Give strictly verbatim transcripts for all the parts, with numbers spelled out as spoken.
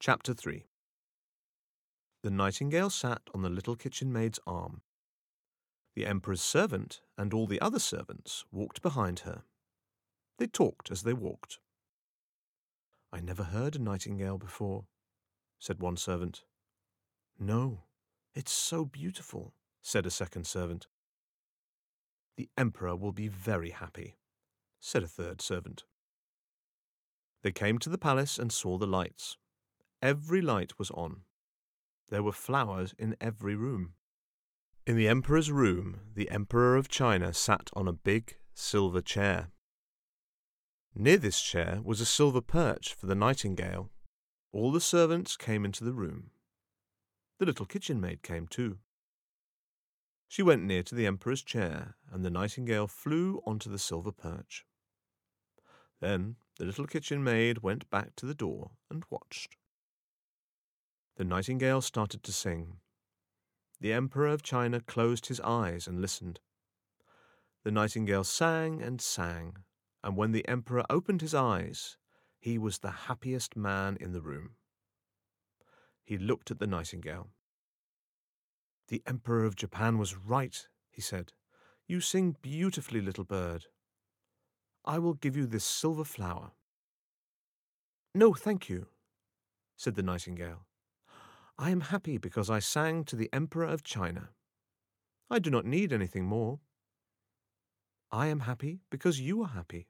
Chapter three. The nightingale sat on the little kitchen maid's arm. The emperor's servant and all the other servants walked behind her. They talked as they walked. "I never heard a nightingale before," said one servant. "No, it's so beautiful," said a second servant. "The emperor will be very happy," said a third servant. They came to the palace and saw the lights. Every light was on. There were flowers in every room. In the emperor's room, the Emperor of China sat on a big silver chair. Near this chair was a silver perch for the nightingale. All the servants came into the room. The little kitchen maid came too. She went near to the emperor's chair, and the nightingale flew onto the silver perch. Then the little kitchen maid went back to the door and watched. The nightingale started to sing. The Emperor of China closed his eyes and listened. The nightingale sang and sang, and when the emperor opened his eyes, he was the happiest man in the room. He looked at the nightingale. "The Emperor of Japan was right," he said. "You sing beautifully, little bird. I will give you this silver flower." "No, thank you," said the nightingale. "I am happy because I sang to the Emperor of China. I do not need anything more. I am happy because you are happy."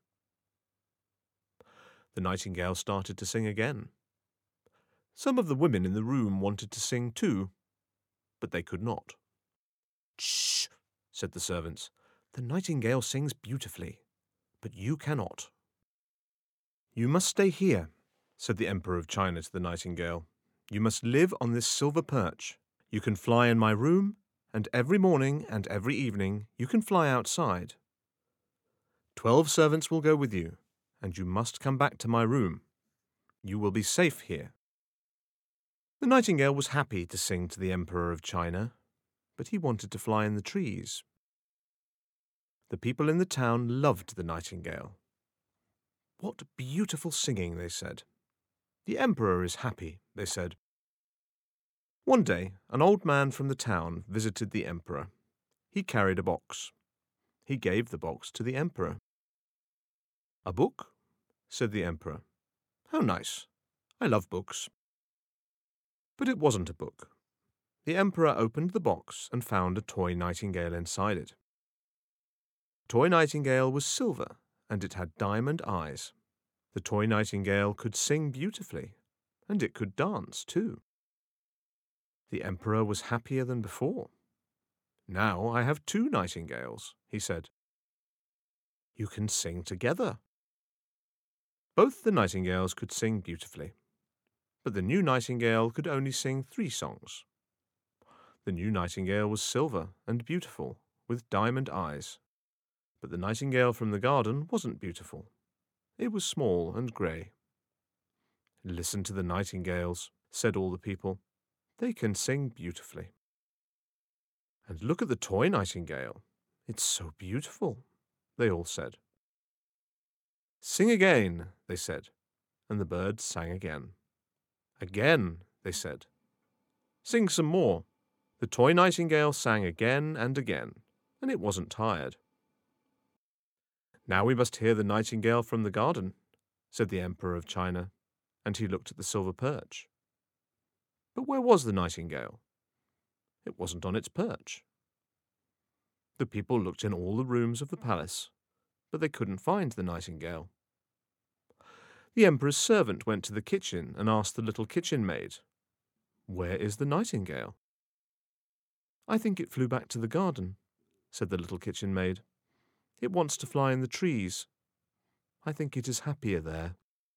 The nightingale started to sing again. Some of the women in the room wanted to sing too, but they could not. "Shh," said the servants. "The nightingale sings beautifully, but you cannot." "You must stay here," said the Emperor of China to the nightingale. "You must live on this silver perch. You can fly in my room, and every morning and every evening you can fly outside. Twelve servants will go with you, and you must come back to my room. You will be safe here." The nightingale was happy to sing to the Emperor of China, but he wanted to fly in the trees. The people in the town loved the nightingale. "What beautiful singing," they said. "The emperor is happy," they said. One day, an old man from the town visited the emperor. He carried a box. He gave the box to the emperor. "A book?" said the emperor. "How nice. I love books." But it wasn't a book. The emperor opened the box and found a toy nightingale inside it. The toy nightingale was silver, and it had diamond eyes. The toy nightingale could sing beautifully, and it could dance too. The emperor was happier than before. "Now I have two nightingales," he said. "You can sing together." Both the nightingales could sing beautifully, but the new nightingale could only sing three songs. The new nightingale was silver and beautiful, with diamond eyes, but the nightingale from the garden wasn't beautiful. It was small and grey. "Listen to the nightingales," said all the people. "They can sing beautifully." "And look at the toy nightingale. It's so beautiful," they all said. "Sing again," they said, and the bird sang again. "Again," they said. "Sing some more." The toy nightingale sang again and again, and it wasn't tired. "Now we must hear the nightingale from the garden," said the Emperor of China, and he looked at the silver perch. But where was the nightingale? It wasn't on its perch. The people looked in all the rooms of the palace, but they couldn't find the nightingale. The emperor's servant went to the kitchen and asked the little kitchen maid, "Where is the nightingale?" "I think it flew back to the garden," said the little kitchen maid. "It wants to fly in the trees. I think it is happier there."